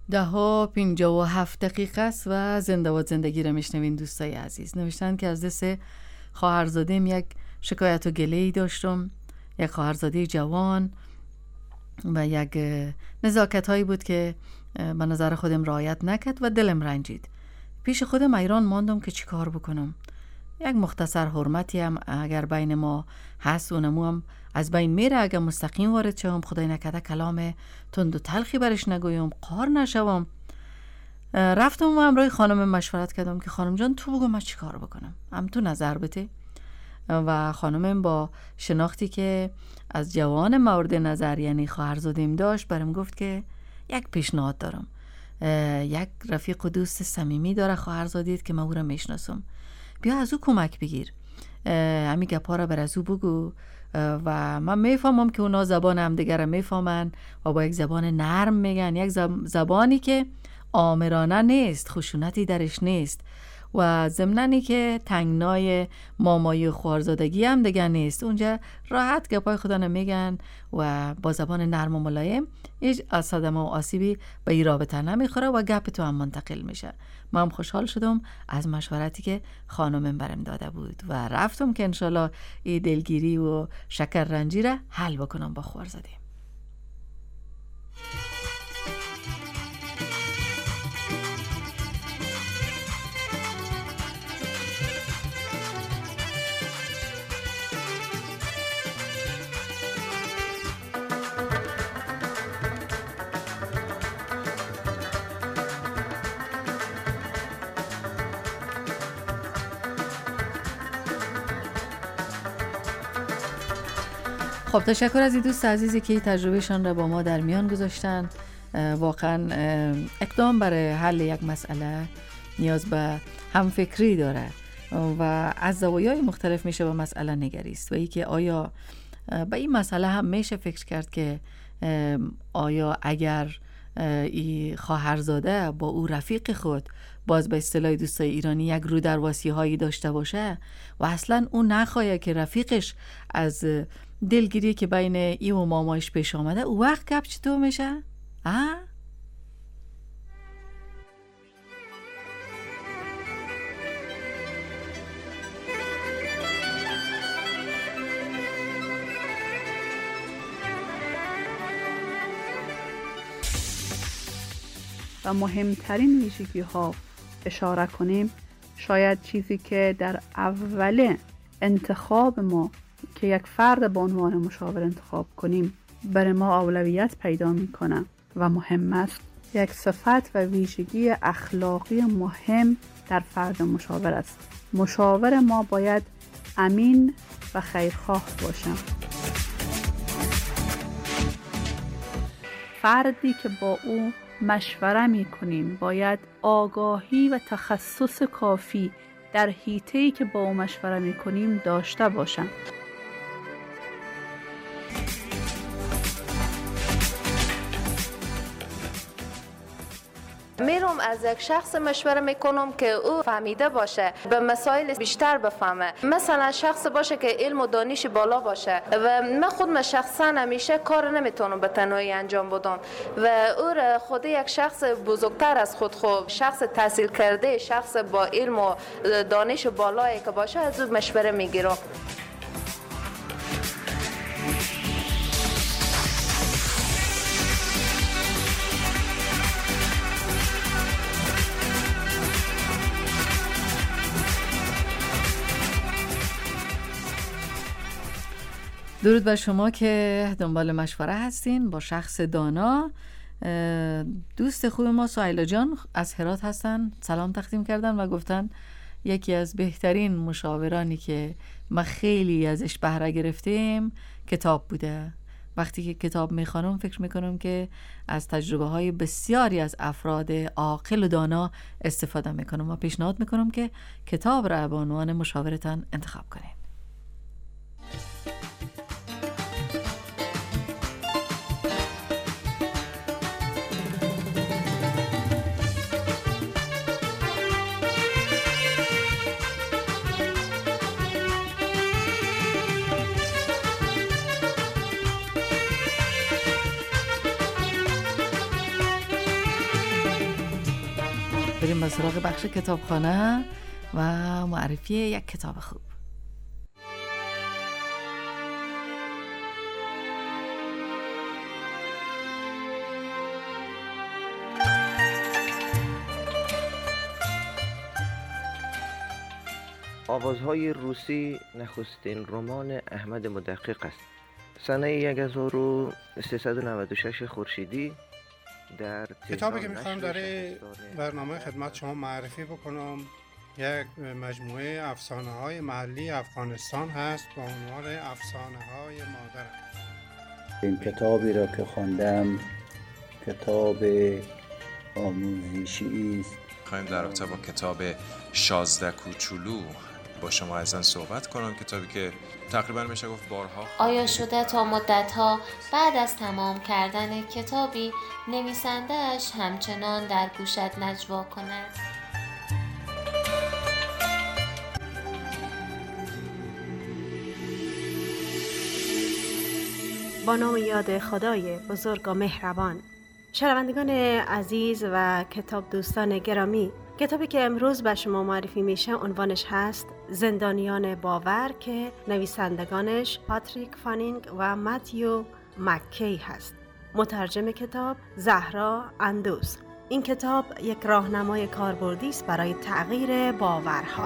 ده ها پینجا و هفت دقیقه است و زنده و زندگی را میشنوین دوستای عزیز. نوشتن که از دست خواهرزادیم یک شکایت و گله‌ای داشتم، یک خواهرزاده جوان و یک نزاکت هایی بود که به نظر خودم رعایت نکرد و دلم رنجید. پیش خودم حیران ماندم که چی کار بکنم. یک مختصر حرمتی هم اگر بین ما هست اونمو هم از بین میره اگر مستقیم وارد شوم، خدای نکرده کلام تند و تلخی برش نگویم، قار نشوم. رفتم و همراه خانم مشورت کردم که خانم جان تو بگو من چی کار بکنم، هم تو نظر بده. و خانمم با شناختی که از جوان مورد نظر یعنی خواهرزادیم داشت برام گفت که یک پیشنهاد دارم. یک رفیق و دوست صمیمی داره خواهرزادیت که من او را میشناسم، بیا از او کمک بگیر، همین گپا را بر از او بگو و من میفهمم که اونا زبان همدیگر را میفهمن و با یک زبان نرم میگن، یک زبانی که آمرانه نیست، خشونتی درش نیست و ضمنانی که تنگنای مامایی و خواهرزادگی هم دیگه نیست. اونجا راحت گپای خدا نمیگن و با زبان نرم و ملایم هیچ صدمه و آسیبی به این رابطه نمیخوره و گپ تو هم منتقل میشه. من هم خوشحال شدم از مشورتی که خانمم برم داده بود و رفتم که انشالله این دلگیری و شکر رنجی را حل بکنم با خواهرزادیم. خب تشکر از این دوست عزیزی که تجربهشان را با ما در میان گذاشتن. واقعا اقدام برای حل یک مسئله نیاز به همفکری داره و از زوایای مختلف میشه به مسئله نگریست و ای که آیا به این مسئله هم میشه فکر کرد که آیا اگر ای خواهرزاده با او رفیق خود باز به اصطلاح دوستای ایرانی یک رو درواسی هایی داشته باشه و اصلا اون نخواهی که رفیقش از دلگیری که بین ای و مامایش پیش آمده او وقت گپ چطور میشه؟ آه؟ و مهمترین ویژگی ها اشاره کنیم، شاید چیزی که در اول انتخاب ما که یک فرد به عنوان مشاور انتخاب کنیم برای ما اولویت پیدا میکنه و مهم است، یک صفت و ویژگی اخلاقی مهم در فرد مشاور است. مشاور ما باید امین و خیرخواه باشد. فردی که با او مشوره میکنیم باید آگاهی و تخصص کافی در حیطه‌ای که با او مشوره میکنیم داشته باشند. میرم از یک شخص مشوره میکنم که او فهمیده باشه، به مسائل بیشتر بفهمه. مثلا شخص باشه که علم و دانش بالا باشه و من خودم شخصا همیشه کار نمیتونم به تنهایی انجام بدم و او خود یک شخص بزرگتر از خود، خود شخص تحصیل کرده، شخص با علم و دانش بالایی که باشه از او مشوره میگیرم. درود بر شما که دنبال مشوره هستین با شخص دانا. دوست خوب ما سهیلا جان از هرات هستن، سلام تقدیم کردن و گفتن یکی از بهترین مشاورانی که ما خیلی ازش بهره گرفتیم کتاب بوده. وقتی که کتاب میخوانم فکر میکنم که از تجربه های بسیاری از افراد عاقل و دانا استفاده میکنم و پیشنهاد میکنم که کتاب را به عنوان مشاورتان انتخاب کنید. بریم به سراغ بخش کتابخانه و معرفی یک کتاب خوب. آوازهای روسی نخستین رمان احمد مدقق است. سنه هزار و سیصد و نود و شش خورشیدی در کتابی که میخوام در برنامه خدمت شما معرفی بکنم یک مجموعه افسانه های محلی افغانستان هست با عنوان افسانه های مادر. این کتابی را که خواندم کتاب آموزشی است. خواهیم در رابطه با کتاب شازده کوچولو با شما ازن صحبت کنم، کتابی که تقریبا میشه گفت بارها آیا شده تا مدتها بعد از تمام کردن کتابی نویسنده‌اش همچنان در گوشت نجوا کند؟ با نام یاد خدای بزرگ و مهربان. شنوندگان عزیز و کتاب دوستان گرامی، کتابی که امروز به شما معرفی میشه عنوانش هست زندانیان باور که نویسندگانش پاتریک فانینگ و متیو مکی هست. مترجم کتاب زهرا اندوس. این کتاب یک راهنمای کاربردی است برای تغییر باورها.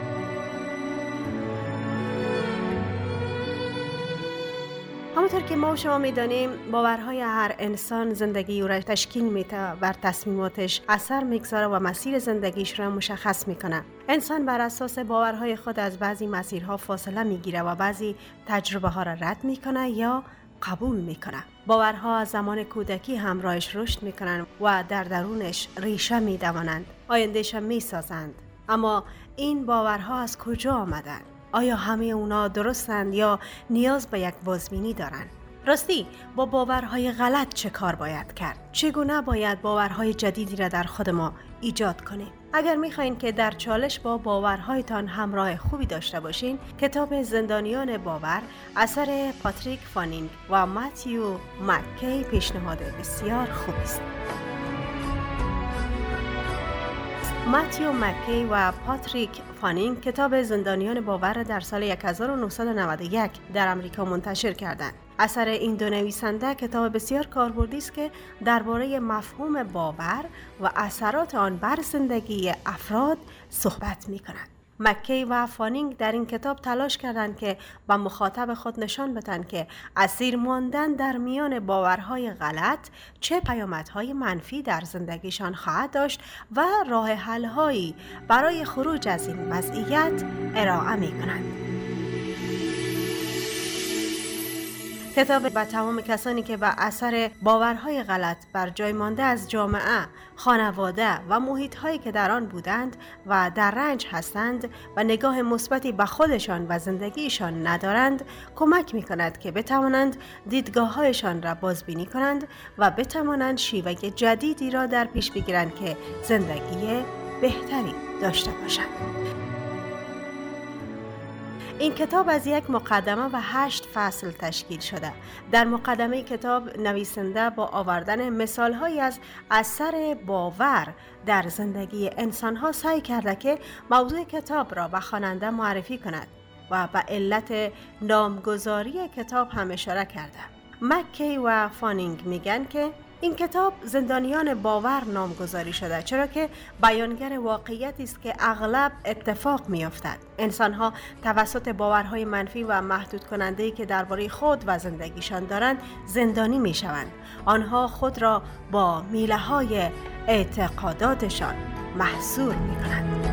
همونطور که ما شما میدانیم باورهای هر انسان زندگی او را تشکیل میده، بر تصمیماتش اثر میگذاره و مسیر زندگیش را مشخص میکنه. انسان بر اساس باورهای خود از بعضی مسیرها فاصله میگیره و بعضی تجربه ها را رد میکنه یا قبول میکنه. باورها از زمان کودکی همراهش رشد میکنن و در درونش ریشه میدوانند، آیندهش میسازند. اما این باورها از کجا آمدند؟ آیا همه اونا درستند یا نیاز به یک بازبینی دارند؟ راستی با باورهای غلط چه کار باید کرد؟ چگونه باید باورهای جدیدی را در خود ما ایجاد کنیم؟ اگر میخواین که در چالش با باورهایتان همراه خوبی داشته باشین، کتاب زندانیان باور اثر پاتریک فانینگ و متیو مکی پیشنهاد بسیار خوبی است. متیو مکی و پاتریک فانینگ کتاب زندانیان باور را در سال هزار و نهصد و نود و یک در امریکا منتشر کردند. اثر این دو نویسنده کتاب بسیار کاربردی است که درباره مفهوم باور و اثرات آن بر زندگی افراد صحبت می‌کنند. مکی و فانینگ در این کتاب تلاش کردند که به مخاطب خود نشان بدن که اسیر ماندن در میان باورهای غلط چه پیامدهای منفی در زندگیشان خواهد داشت و راه حل‌هایی برای خروج از این وضعیت ارائه می‌کنند. کتاب به تمام کسانی که به اثر باورهای غلط بر جای مانده از جامعه، خانواده و محیط‌هایی که در آن بودند و در رنج هستند و نگاه مثبتی به خودشان و زندگیشان ندارند کمک می‌کند که بتوانند دیدگاه‌هایشان را بازبینی کنند و بتوانند شیوه جدیدی را در پیش بگیرند که زندگی بهتری داشته باشند. این کتاب از یک مقدمه و هشت فصل تشکیل شده. در مقدمه کتاب نویسنده با آوردن مثالهایی از اثر باور در زندگی انسانها سعی کرده که موضوع کتاب را به خواننده معرفی کند و به علت نامگذاری کتاب هم اشاره کرده. مکی و فانینگ میگن که این کتاب زندانیان باور نامگذاری شده چرا که بیانگر واقعیتی است که اغلب اتفاق می‌افتد. انسان‌ها توسط باورهای منفی و محدود کننده‌ای که درباره خود و زندگیشان دارند زندانی می‌شوند. آنها خود را با میله‌های اعتقاداتشان محصور می‌کنند.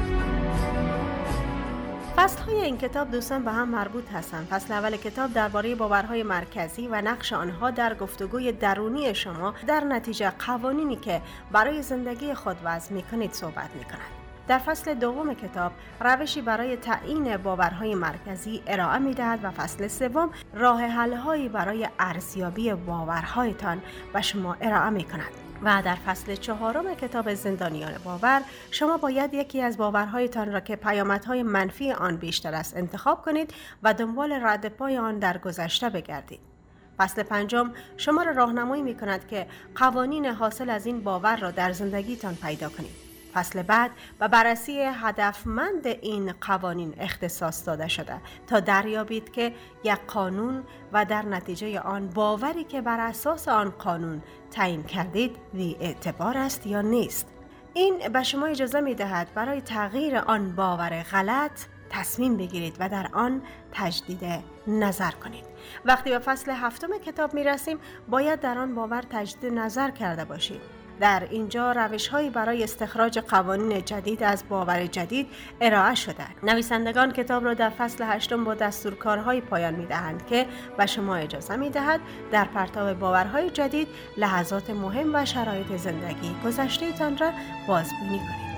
فصل‌های این کتاب دوستان به هم مربوط هستند. فصل اول کتاب درباره باورهای مرکزی و نقش آنها در گفتگوی درونی شما در نتیجه قوانینی که برای زندگی خود وضع می‌کنید صحبت می‌کند. در فصل دوم کتاب روشی برای تعیین باورهای مرکزی ارائه می‌دهد و فصل سوم راه حل‌هایی برای ارزیابی باورهایتان به شما ارائه می‌کند. و در فصل چهارم کتاب زندانیان باور شما باید یکی از باورهایتان را که پیامدهای منفی آن بیشتر است انتخاب کنید و دنبال رد پای آن در گذشته بگردید. فصل پنجم شما را راهنمایی می‌کند که قوانین حاصل از این باور را در زندگیتان پیدا کنید. فصل بعد به بررسی هدفمند این قوانین اختصاص داده شده تا دریابید که یک قانون و در نتیجه آن باوری که بر اساس آن قانون تعیین کردید بی اعتبار است یا نیست. این به شما اجازه می دهد برای تغییر آن باور غلط تصمیم بگیرید و در آن تجدید نظر کنید. وقتی به فصل هفتم کتاب می رسیم باید در آن باور تجدید نظر کرده باشید. در اینجا روش‌هایی برای استخراج قوانین جدید از باور جدید ارائه شده. نویسندگان کتاب را در فصل هشتم با دستورکارهای پایان می‌دهند که به شما اجازه می‌دهد در پرتو باورهای جدید لحظات مهم و شرایط زندگی گذشته‌تان را بازبینی کنید.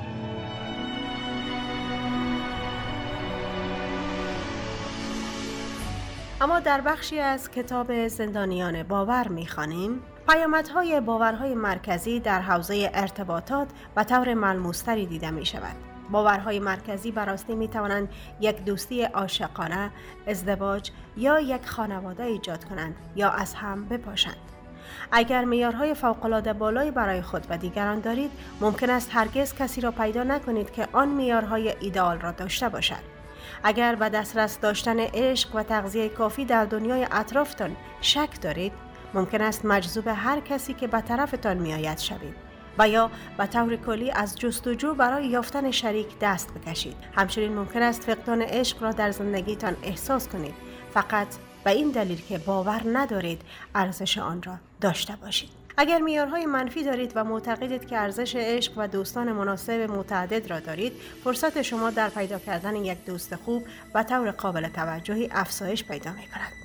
اما در بخشی از کتاب زندانیان باور می‌خوانیم پیامدهای باورهای مرکزی در حوزه ارتباطات و طور ملموس‌تری دیده می شود. باورهای مرکزی به راستی می توانند یک دوستی عاشقانه، ازدواج یا یک خانواده ایجاد کنند یا از هم بپاشند. اگر معیارهای فوق‌العاده بالایی برای خود و دیگران دارید، ممکن است هرگز کسی را پیدا نکنید که آن معیارهای ایدئال را داشته باشد. اگر به دسترس داشتن عشق و تغذیه کافی در دنیای اطرافتان شک دارید، ممکن است مجذوب هر کسی که به طرفتان میآید شوید و یا به طور کلی از جستجو برای یافتن شریک دست بکشید. همچنین ممکن است فقدان عشق را در زندگیتان احساس کنید، فقط به این دلیل که باور ندارید ارزش آن را داشته باشید. اگر معیارهای منفی دارید و معتقدید که ارزش عشق و دوستان مناسب متعدد را دارید، فرصت شما در پیدا کردن یک دوست خوب به طور قابل توجهی افزایش پیدا می‌کند.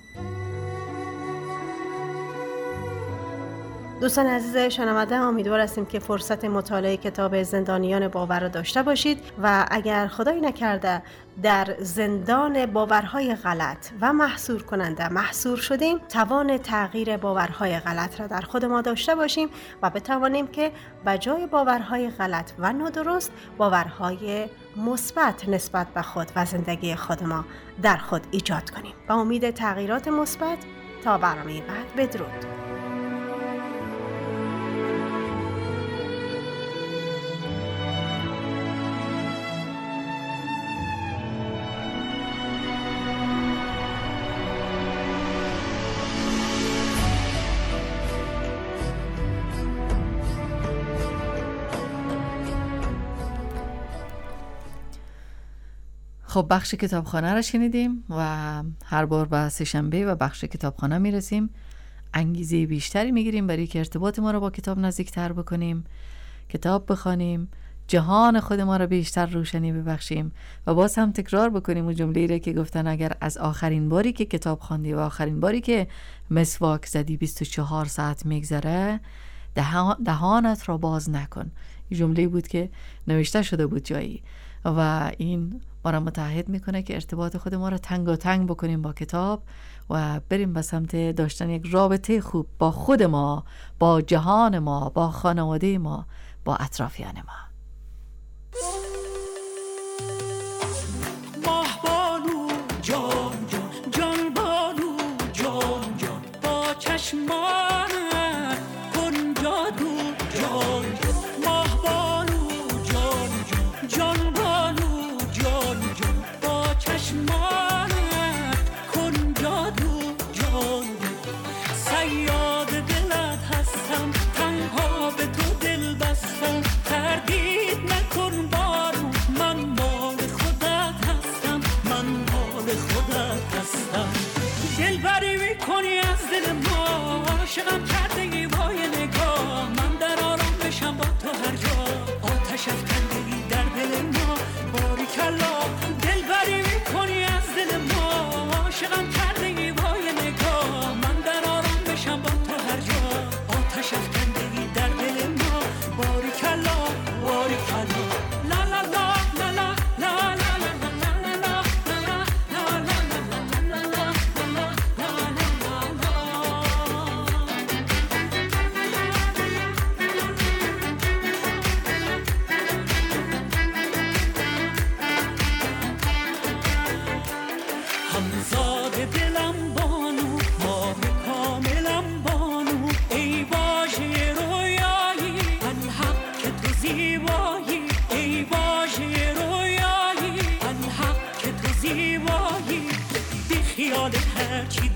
دوستان عزیز شنونده، امیدوار هستیم که فرصت مطالعه کتاب زندانیان باور را داشته باشید و اگر خدایی نکرده در زندان باورهای غلط و محصور کننده محصور شدیم، توان تغییر باورهای غلط را در خود ما داشته باشیم و بتوانیم که به جای باورهای غلط و نادرست باورهای مثبت نسبت به خود و زندگی خود ما در خود ایجاد کنیم. با امید تغییرات مثبت تا برنامه بعد، بدرود. خب بخش کتابخانه را شنیدیم و هر بار به سه‌شنبه و بخش کتابخانه میرسیم. انگیزه بیشتری میگیریم برای که ارتباط ما را با کتاب نزدیکتر بکنیم، کتاب بخوانیم، جهان خود ما را بیشتر روشنی ببخشیم و باز هم تکرار بکنیم اون جمله‌ای را که گفتن اگر از آخرین باری که کتاب خواندی و آخرین باری که مسواک زدی بیست و چهار ساعت میگذره، دهانت را باز نکن. این جمله‌ای بود که نوشته شده بود جایی و این ما را متعهد میکنه که ارتباط خود ما را تنگاتنگ بکنیم با کتاب و بریم به سمت داشتن یک رابطه خوب با خود ما، با جهان ما، با خانواده ما، با اطرافیان ما. ماه بانو جان جان جان بانو جان جان با چشمان کن جادو جان جان ماه بانو جان جان جان بانو جان جان با چشمان کن جادو جان صیاد دلت هستم، تنها به تو دل بستم، تردید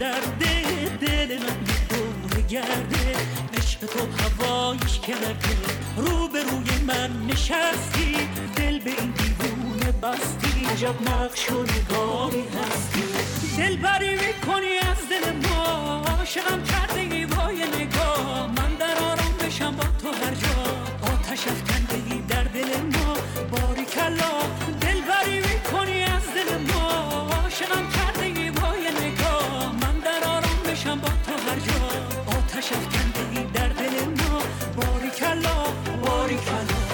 درد دل من دور گرده، عشق تو هوایش کرده، رو به روی من نشستی، دل به این دیوونه بستی، عجب نقش و نگاری هستی، دل بری میکنی از دل ما، عاشقم کرده ای وای نگاه، من در آرام بشم با تو هر جا، آتش افکنده ای در دل ما، باری کلا دل بری میکنی از دل ما، عاشقم کرده ای وای نگاه، من در آرام بشم با تو هر جا، آتش افکنده ای در دل ما، باری کلا باری کلا.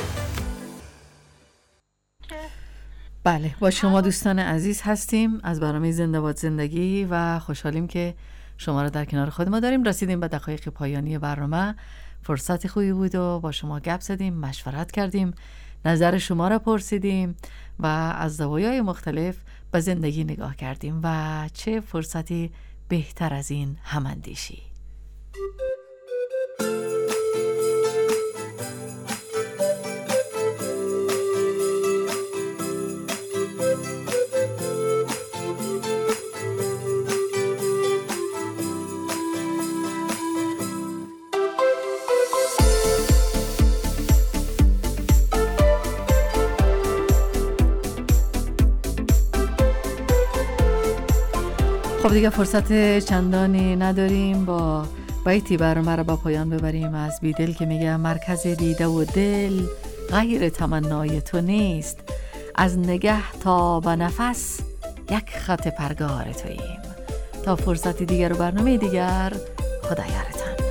بله، با شما دوستان عزیز هستیم از برنامه زنده باد زندگی و خوشحالیم که شما را در کنار خود ما داریم. رسیدیم به دقایق پایانی برنامه. فرصت خوبی بود و با شما گپ زدیم، مشورت کردیم، نظر شما را پرسیدیم و از زوایای مختلف به زندگی نگاه کردیم و چه فرصتی بهتر از این هماندیشی. خب دیگه فرصت چندانی نداریم، با بیتی برنامه را با پایان ببریم از بیدل که میگه مرکز دیده و دل غیر تمنای تو نیست، از نگه تا به نفس یک خط پرگار توییم. تا فرصتی دیگر و برنامه دیگر، خدا یارتان.